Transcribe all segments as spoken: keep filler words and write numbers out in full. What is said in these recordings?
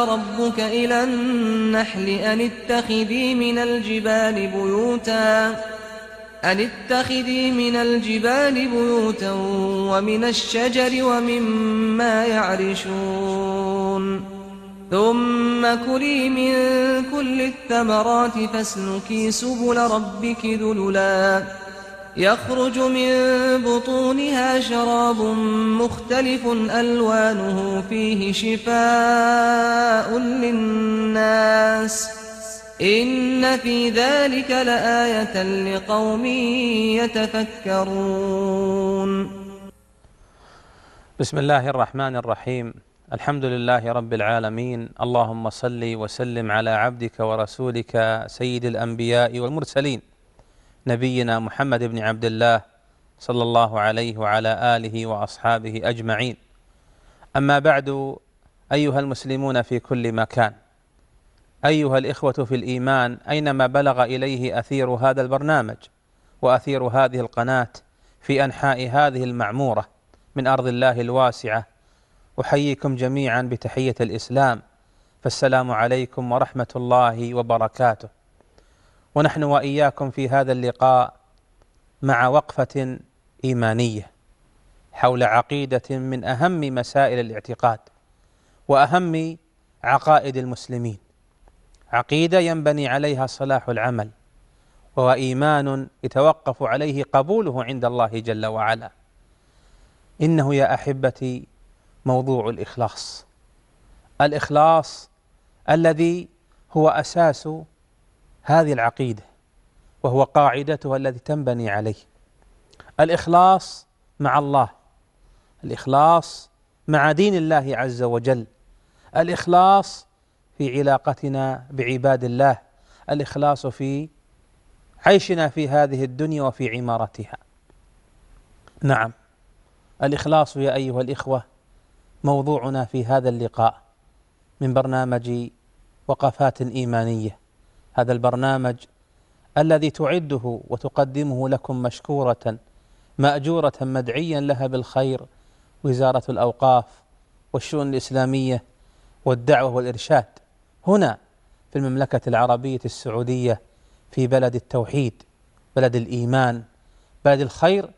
ربك إلى النحل أن اتخذي من الجبال بيوتا أن اتخذي من الجبال بيوتا ومن الشجر ومما يعرشون ثم كلي من كل الثمرات فاسلكي سبل ربك ذللا يخرج من بطونها شراب مختلف ألوانه فيه شفاء للناس إن في ذلك لآية لقوم يتفكرون. بسم الله الرحمن الرحيم. الحمد لله رب العالمين. اللهم صل وسلم على عبدك ورسولك سيد الأنبياء والمرسلين نبينا محمد بن عبد الله صلى الله عليه وعلى آله وأصحابه أجمعين. أما بعد، أيها المسلمون في كل مكان، أيها الإخوة في الإيمان، أينما بلغ إليه أثير هذا البرنامج وأثير هذه القناة في أنحاء هذه المعمورة من أرض الله الواسعة، أحييكم جميعا بتحية الإسلام، فالسلام عليكم ورحمة الله وبركاته. ونحن وإياكم في هذا اللقاء مع وقفة إيمانية حول عقيدة من أهم مسائل الاعتقاد وأهم عقائد المسلمين، عقيدة ينبني عليها صلاح العمل، وإيمان يتوقف عليه قبوله عند الله جل وعلا. إنه يا أحبتي موضوع الإخلاص، الإخلاص الذي هو أساس هذه العقيدة وهو قاعدتها التي تنبني عليه. الإخلاص مع الله، الإخلاص مع دين الله عز وجل، الإخلاص في علاقتنا بعباد الله، الإخلاص في عيشنا في هذه الدنيا وفي عمارتها. نعم، الإخلاص يا أيها الإخوة موضوعنا في هذا اللقاء من برنامج وقفات إيمانية، هذا البرنامج الذي تعده وتقدمه لكم مشكورة مأجورة مدعيا لها بالخير وزارة الأوقاف والشؤون الإسلامية والدعوة والإرشاد هنا في المملكة العربية السعودية، في بلد التوحيد، بلد الإيمان، بلد الخير،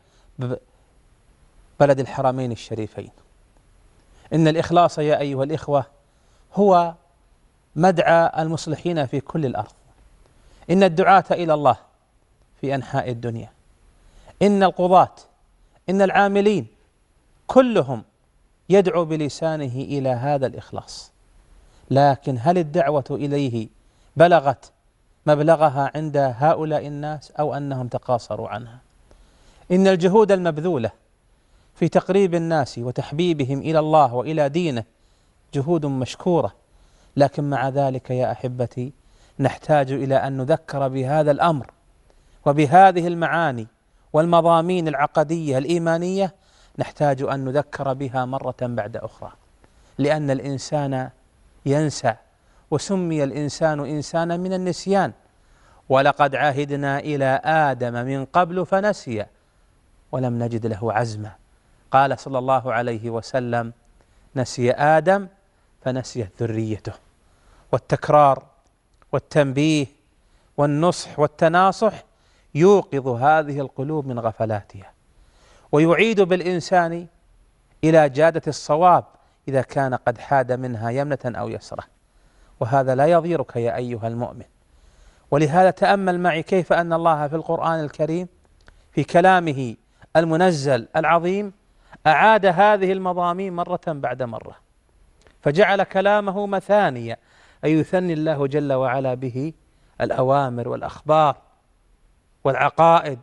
بلد الحرمين الشريفين. إن الإخلاص يا أيها الإخوة هو مدعى المصلحين في كل الأرض. إن الدعاة إلى الله في أنحاء الدنيا، إن القضاة، إن العاملين، كلهم يدعو بلسانه إلى هذا الإخلاص. لكن هل الدعوة إليه بلغت مبلغها عند هؤلاء الناس أو أنهم تقاصروا عنها؟ إن الجهود المبذولة في تقريب الناس وتحبيبهم إلى الله وإلى دينه جهود مشكورة، لكن مع ذلك يا أحبتي نحتاج إلى أن نذكر بهذا الأمر وبهذه المعاني والمضامين العقدية الإيمانية، نحتاج أن نذكر بها مرة بعد أخرى، لأن الإنسان ينسى، وسمي الإنسان إنسانا من النسيان. ولقد عهدنا إلى آدم من قبل فنسي ولم نجد له عزما. قال صلى الله عليه وسلم: نسي آدم فنسيت ذريته. والتكرار والتنبيه والنصح والتناصح يوقظ هذه القلوب من غفلاتها، ويعيد بالإنسان إلى جادة الصواب إذا كان قد حاد منها يمنة أو يسرة، وهذا لا يضيرك يا أيها المؤمن. ولهذا تأمل معي كيف أن الله في القرآن الكريم في كلامه المنزل العظيم أعاد هذه المضامين مرة بعد مرة، فجعل كلامه مثانية، أي يثني الله جل وعلا به الأوامر والأخبار والعقائد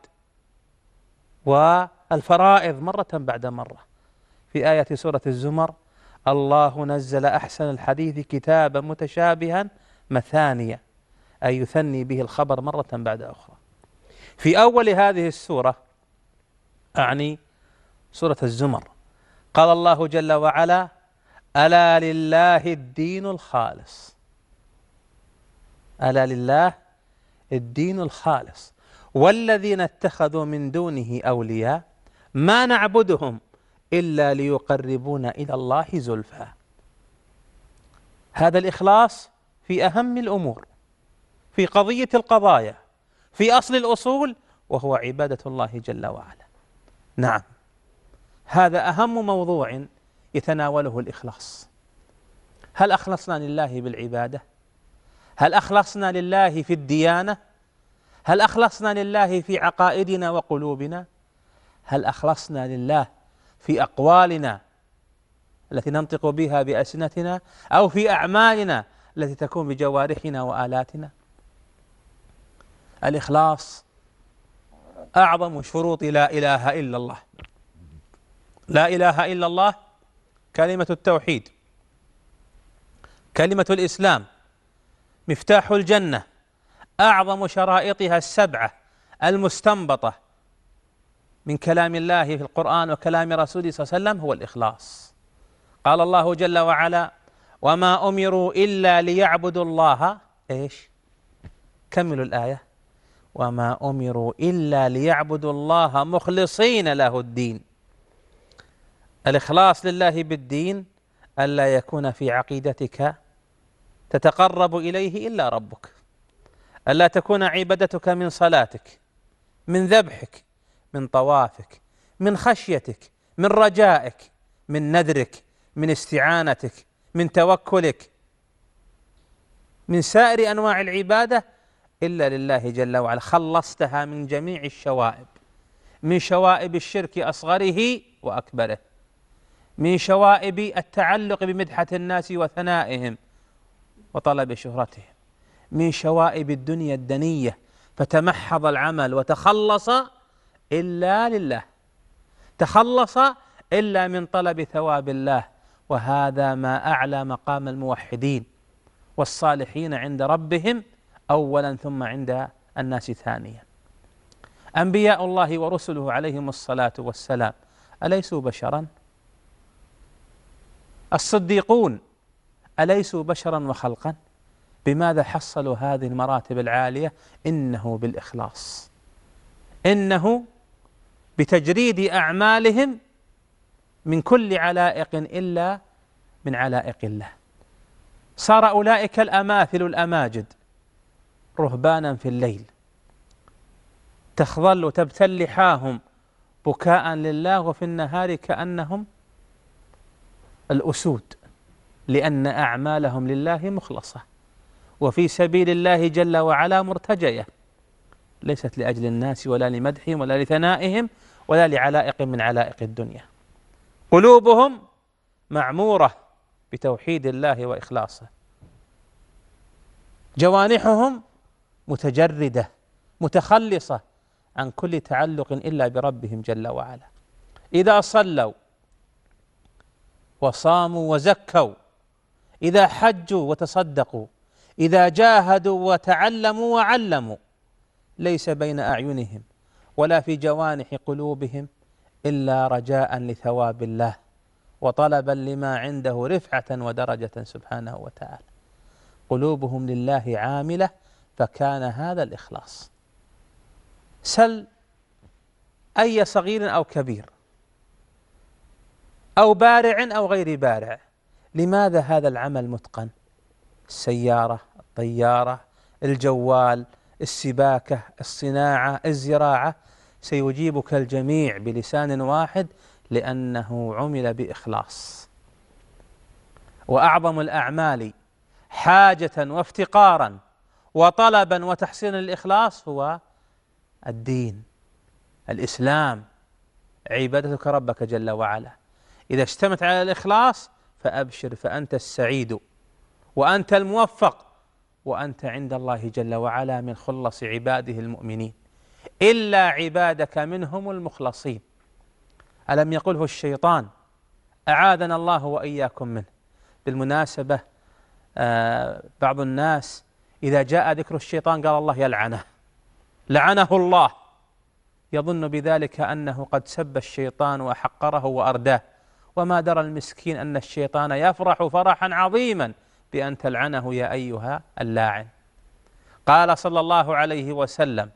والفرائض مرة بعد مرة. في آية سورة الزمر: الله نزل أحسن الحديث كتابا متشابها مثانية، أي يثني به الخبر مرة بعد أخرى. في أول هذه السورة، أعني سورة الزمر، قال الله جل وعلا: ألا لله الدين الخالص. ألا لله الدين الخالص والذين اتخذوا من دونه أولياء ما نعبدهم إلا ليقربونا إلى الله زلفى. هذا الإخلاص في أهم الأمور، في قضية القضايا، في أصل الأصول، وهو عبادة الله جل وعلا. نعم، هذا أهم موضوع يتناوله الإخلاص. هل أخلصنا لله بالعبادة؟ هل أخلصنا لله في الديانة؟ هل أخلصنا لله في عقائدنا وقلوبنا؟ هل أخلصنا لله في أقوالنا التي ننطق بها بألسنتنا، أو في أعمالنا التي تكون بجوارحنا وآلاتنا؟ الإخلاص أعظم شروط لا إله إلا الله. لا إله إلا الله كلمة التوحيد، كلمة الإسلام، مفتاح الجنة، أعظم شرائطها السبعة المستنبطة من كلام الله في القرآن وكلام رسوله صلى الله عليه وسلم هو الإخلاص. قال الله جل وعلا: وما أمروا إلا ليعبدوا الله إيش؟ كملوا الآية: وما أمروا إلا ليعبدوا الله مخلصين له الدين. الإخلاص لله بالدين ألا يكون في عقيدتك تتقرب إليه إلا ربك، ألا تكون عبادتك من صلاتك، من ذبحك، من طوافك، من خشيتك، من رجائك، من نذرك، من استعانتك، من توكلك، من سائر أنواع العبادة إلا لله جل وعلا. خلصتها من جميع الشوائب، من شوائب الشرك أصغره وأكبره، من شوائب التعلق بمدحة الناس وثنائهم وطلب شهرتهم، من شوائب الدنيا الدنية، فتمحض العمل وتخلص إلا لله، تخلص إلا من طلب ثواب الله. وهذا ما أعلى مقام الموحدين والصالحين عند ربهم أولا، ثم عند الناس ثانيا. أنبياء الله ورسله عليهم الصلاة والسلام أليسوا بشرا؟ الصديقون أليسوا بشرا وخلقا؟ بماذا حصلوا هذه المراتب العالية؟ إنه بالإخلاص، إنه بتجريد أعمالهم من كل علائق إلا من علائق الله. صار أولئك الأماثل الأماجد رهبانا في الليل تخضل تبتل لحاهم بكاء لله، وفي النهار كأنهم الأسود، لأن أعمالهم لله مخلصة وفي سبيل الله جل وعلا مرتجية، ليست لأجل الناس ولا لمدحهم ولا لثنائهم ولا لعلائق من علائق الدنيا. قلوبهم معمورة بتوحيد الله وإخلاصه، جوانحهم متجردة متخلصة عن كل تعلق إلا بربهم جل وعلا. إذا صلوا وصاموا وزكوا، إذا حجوا وتصدقوا، إذا جاهدوا وتعلموا وعلموا، ليس بين أعينهم ولا في جوانح قلوبهم إلا رجاء لثواب الله وطلبا لما عنده رفعة ودرجة سبحانه وتعالى. قلوبهم لله عاملة، فكان هذا الإخلاص. سل أي صغير أو كبير أو بارع أو غير بارع، لماذا هذا العمل متقن؟ السيارة، الطيارة، الجوال، السباكة، الصناعة، الزراعة، سيجيبك الجميع بلسان واحد، لأنه عمل بإخلاص. وأعظم الأعمال حاجة وافتقارا وطلبا وتحسينا للإخلاص هو الدين، الإسلام، عبادتك ربك جل وعلا. إذا اشتمت على الإخلاص فأبشر، فأنت السعيد وأنت الموفق، وأنت عند الله جل وعلا من خلص عباده المؤمنين، إلا عبادك منهم المخلصين. ألم يقله الشيطان؟ أعاذنا الله وإياكم منه. بالمناسبة آه بعض الناس إذا جاء ذكر الشيطان قال الله يلعنه، لعنه الله، يظن بذلك أنه قد سب الشيطان وحقره وأرداه، وما درى المسكين أن الشيطان يفرح فرحا عظيما بأن تلعنه يا أيها اللاعن. قال صلى الله عليه وسلم: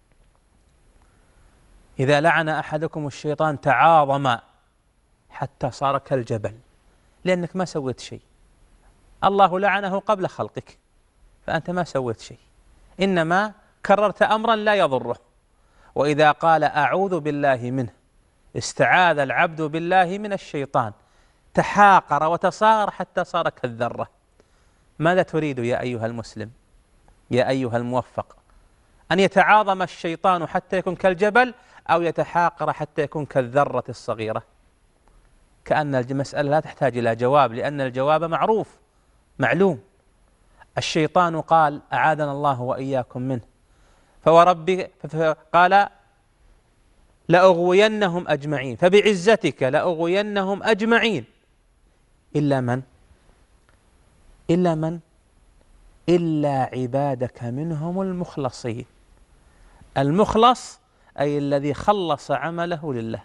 إذا لعن أحدكم الشيطان تعاظم حتى صار كالجبل، لأنك ما سويت شيء، الله لعنه قبل خلقك، فأنت ما سويت شيء، إنما كررت أمرا لا يضره. وإذا قال أعوذ بالله منه استعاذ العبد بالله من الشيطان، تحاقر وتصاغر حتى صار كالذرة. ماذا تريد يا أيها المسلم يا أيها الموفق؟ أن يتعاظم الشيطان حتى يكون كالجبل، أو يتحاقر حتى يكون كالذرة الصغيرة؟ كأن المسألة لا تحتاج إلى جواب، لأن الجواب معروف معلوم. الشيطان قال أعاذنا الله وإياكم منه، فوربك قال لأغوينهم أجمعين، فبعزتك لأغوينهم أجمعين إلا من إلا من إلا عبادك منهم المخلصين. المخلص أي الذي خلص عمله لله،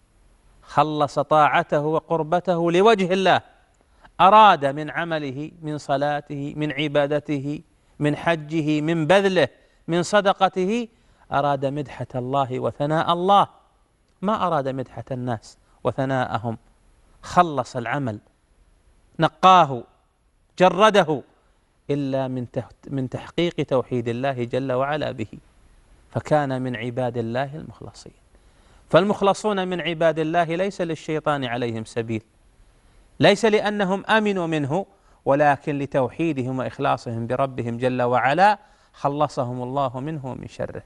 خلص طاعته وقربته لوجه الله، أراد من عمله، من صلاته، من عبادته، من حجه، من بذله، من صدقته، أراد مدحة الله وثناء الله، ما أراد مدحة الناس وثناءهم. خلص العمل، نقاه، جرده، إلا من من تحقيق توحيد الله جل وعلا به، فكان من عباد الله المخلصين. فالمخلصون من عباد الله ليس للشيطان عليهم سبيل، ليس لأنهم أمنوا منه، ولكن لتوحيدهم وإخلاصهم بربهم جل وعلا خلصهم الله منه ومن شره.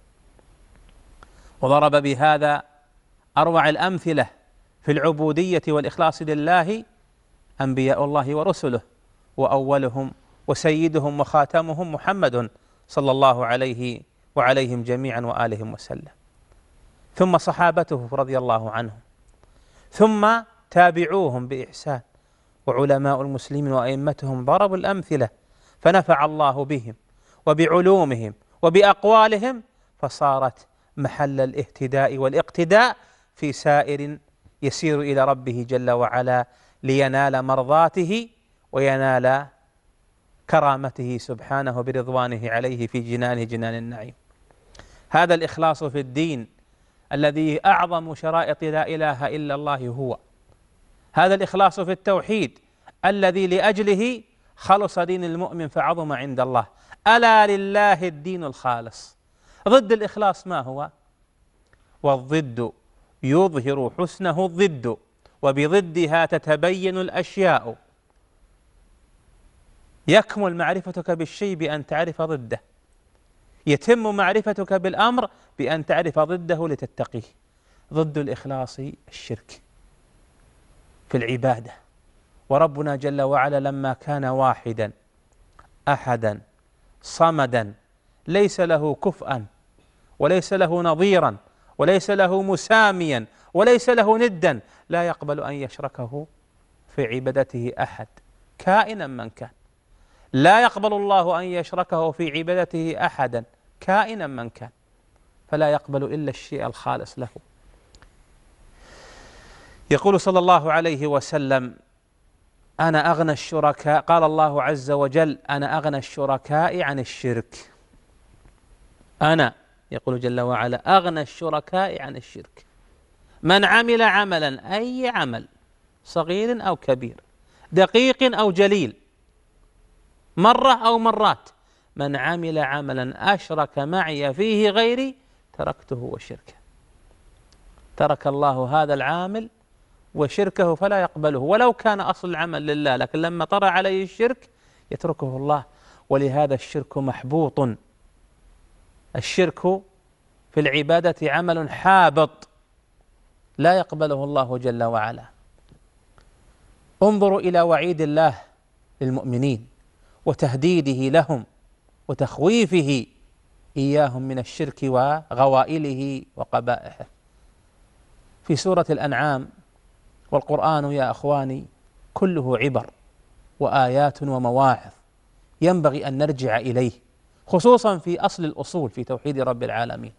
وضرب بهذا أروع الأمثلة في العبودية والإخلاص لله أنبياء الله ورسله، وأولهم وسيدهم وخاتمهم محمد صلى الله عليه وعليهم جميعا وآلهم وسلم، ثم صحابته رضي الله عنهم، ثم تابعوهم بإحسان، وعلماء المسلمين وأئمتهم ضربوا الأمثلة، فنفع الله بهم وبعلومهم وبأقوالهم، فصارت محل الاهتداء والاقتداء في سائر يسير إلى ربه جل وعلا لينال مرضاته وينال كرامته سبحانه برضوانه عليه في جنانه جنان النعيم. هذا الإخلاص في الدين الذي أعظم شرائط لا إله إلا الله هو، هذا الإخلاص في التوحيد الذي لأجله خلص دين المؤمن فعظم عند الله. ألا لله الدين الخالص. ضد الإخلاص ما هو؟ والضد يظهر حسنه الضد، وبضدها تتبين الأشياء. يكمل معرفتك بالشيء بأن تعرف ضده، يتم معرفتك بالأمر بأن تعرف ضده لتتقيه. ضد الإخلاص الشرك في العبادة. وربنا جل وعلا لما كان واحدا أحدا صمدا ليس له كفءا وليس له نظيرا وليس له مساميا وليس له ندا، لا يقبل أن يشركه في عبادته أحد كائنا من كان. لا يقبل الله أن يشركه في عبادته أحدا كائنا من كان، فلا يقبل إلا الشيء الخالص له. يقول صلى الله عليه وسلم أنا أغنى الشركاء، قال الله عز وجل أنا أغنى الشركاء عن الشرك. أنا يقول جل وعلا أغنى الشركاء عن الشرك. من عمل عملا، أي عمل صغير أو كبير، دقيق أو جليل، مرة أو مرات، من عمل عملا أشرك معي فيه غيري تركته وشركه. ترك الله هذا العامل وشركه فلا يقبله، ولو كان أصل العمل لله، لكن لما طرأ عليه الشرك يتركه الله. ولهذا الشرك محبوط. الشرك في العبادة عمل حابط لا يقبله الله جل وعلا. انظروا إلى وعيد الله للمؤمنين وتهديده لهم وتخويفه إياهم من الشرك وغوائله وقبائحه في سورة الأنعام. والقرآن يا أخواني كله عبر وآيات ومواعظ ينبغي أن نرجع إليه، خصوصا في أصل الأصول في توحيد رب العالمين.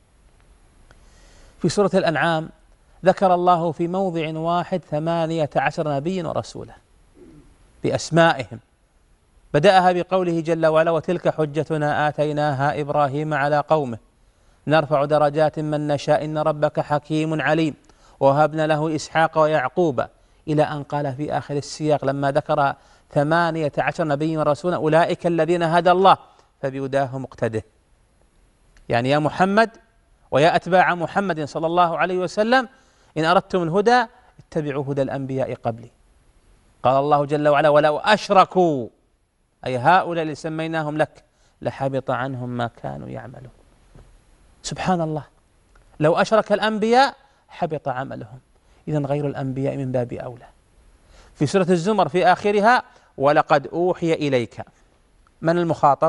في سورة الأنعام ذكر الله في موضع واحد ثمانية عشر نبيا ورسولا بأسمائهم، بدأها بقوله جل وعلا وتلك حجتنا آتيناها إبراهيم على قومه نرفع درجات من نشاء إن ربك حكيم عليم ووهبنا له إسحاق ويعقوب، إلى أن قال في آخر السياق لما ذكر ثمانية عشر نبيا ورسولا أولئك الذين هدى الله فبهداه مقتده. يعني يا محمد ويا أتباع محمد صلى الله عليه وسلم إن أردتم الهدى اتبعوا هدى الأنبياء قبلي. قال الله جل وعلا ولو أشركوا أي هؤلاء اللي سميناهم لك لحبط عنهم ما كانوا يعملون. سبحان الله، لو أشرك الأنبياء حبط عملهم، إذن غير الأنبياء من باب أولى. في سورة الزمر في آخرها ولقد أوحي إليك، من المخاطب؟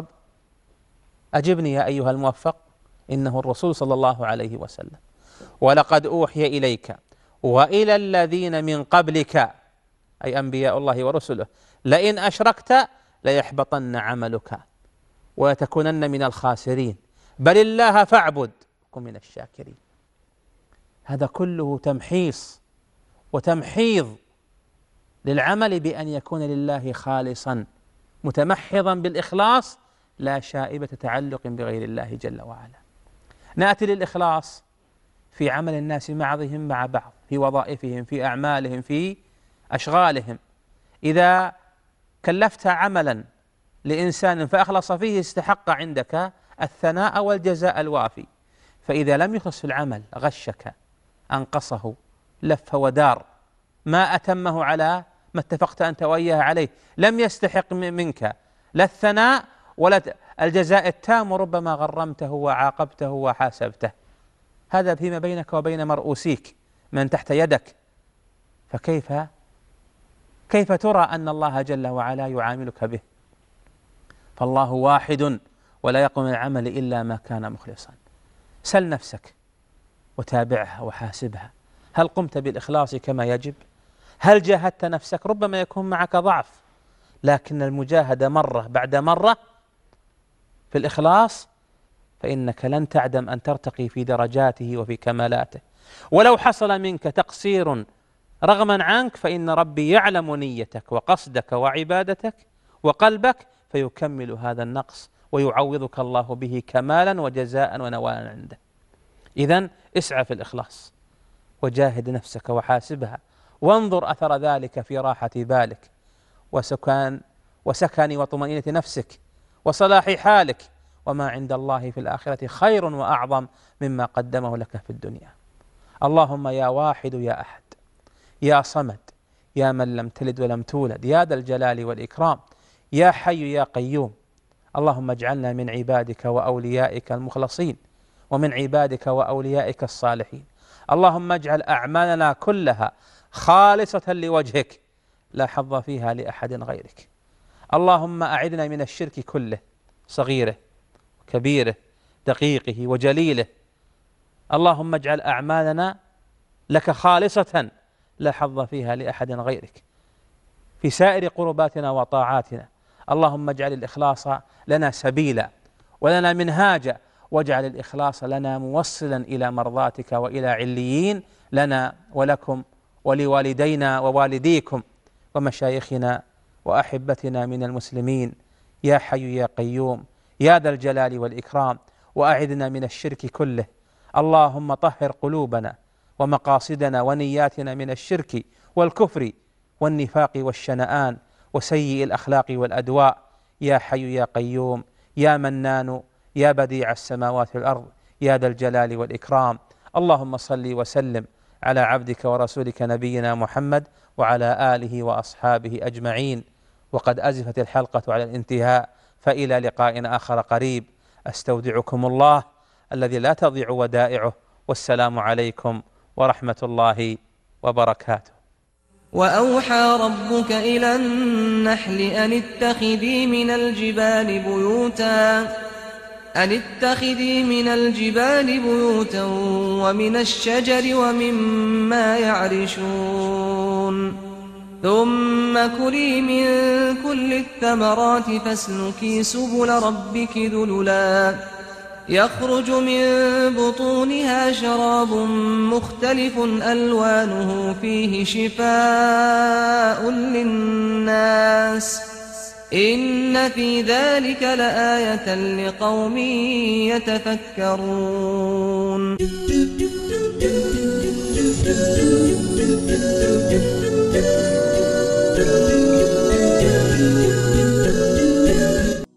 أجبني يا أيها الموفق، إنه الرسول صلى الله عليه وسلم. ولقد أوحي إليك وإلى الذين من قبلك أي أنبياء الله ورسله لئن أشركت ليحبطن عملك وتكونن من الخاسرين بل الله فاعبد وكن من الشاكرين. هذا كله تمحيص وتمحيض للعمل بأن يكون لله خالصا متمحضا بالإخلاص لا شائبة تعلق بغير الله جل وعلا. نأتي للإخلاص في عمل الناس بعضهم مع بعض، في وظائفهم، في أعمالهم، في أشغالهم. إذا كلفت عملا لإنسان فأخلص فيه استحق عندك الثناء والجزاء الوافي، فإذا لم يخلص في العمل غشك، أنقصه، لف ودار، ما أتمه على ما اتفقت أنت وإياه عليه، لم يستحق منك لا الثناء ولا الجزاء التام، وربما غرمته وعاقبته وحاسبته. هذا فيما بينك وبين مرؤوسيك من تحت يدك، فكيف كيف ترى أن الله جل وعلا يعاملك به؟ فالله واحد ولا يقوم العمل إلا ما كان مخلصا. سل نفسك وتابعها وحاسبها، هل قمت بالإخلاص كما يجب؟ هل جاهدت نفسك؟ ربما يكون معك ضعف، لكن المجاهدة مرة بعد مرة في الإخلاص فإنك لن تعدم أن ترتقي في درجاته وفي كمالاته. ولو حصل منك تقصير رغما عنك فإن ربي يعلم نيتك وقصدك وعبادتك وقلبك فيكمل هذا النقص ويعوضك الله به كمالا وجزاء ونوالا عنده. إذن اسعى في الإخلاص وجاهد نفسك وحاسبها، وانظر أثر ذلك في راحة بالك وسكان وسكن وطمأنينة نفسك وصلاح حالك، وما عند الله في الآخرة خير وأعظم مما قدمه لك في الدنيا. اللهم يا واحد يا أحد يا صمد يا من لم تلد ولم تولد يا ذا الجلال والإكرام يا حي يا قيوم، اللهم اجعلنا من عبادك وأوليائك المخلصين ومن عبادك وأوليائك الصالحين. اللهم اجعل أعمالنا كلها خالصة لوجهك لا حظ فيها لأحد غيرك. اللهم أعذنا من الشرك كله صغيره وكبيره دقيقه وجليله. اللهم اجعل أعمالنا لك خالصة لا حظ فيها لأحد غيرك في سائر قرباتنا وطاعاتنا. اللهم اجعل الإخلاص لنا سبيلا ولنا منهاجا، واجعل الإخلاص لنا موصلا إلى مرضاتك وإلى عليين لنا ولكم ولوالدينا ووالديكم ومشايخنا وأحبتنا من المسلمين. يا حي يا قيوم يا ذا الجلال والإكرام، وأعذنا من الشرك كله. اللهم طهر قلوبنا ومقاصدنا ونياتنا من الشرك والكفر والنفاق والشنآن وسيء الأخلاق والأدواء. يا حي يا قيوم يا منان يا بديع السماوات والأرض يا ذا الجلال والإكرام. اللهم صل وسلم على عبدك ورسولك نبينا محمد وعلى آله وأصحابه أجمعين. وقد أزفت الحلقة على الانتهاء، فإلى لقاء آخر قريب. أستودعكم الله الذي لا تضيع ودائعه، والسلام عليكم ورحمة الله وبركاته. وأوحى ربك إلى النحل أن اتخذي من الجبال بيوتا أن اتخذي من الجبال بيوتا ومن الشجر ومما يعرشون ثم كلي من كل الثمرات فاسلكي سبل ربك ذللا يخرج من بطونها شراب مختلف ألوانه فيه شفاء للناس إن في ذلك لآية لقوم يتفكرون.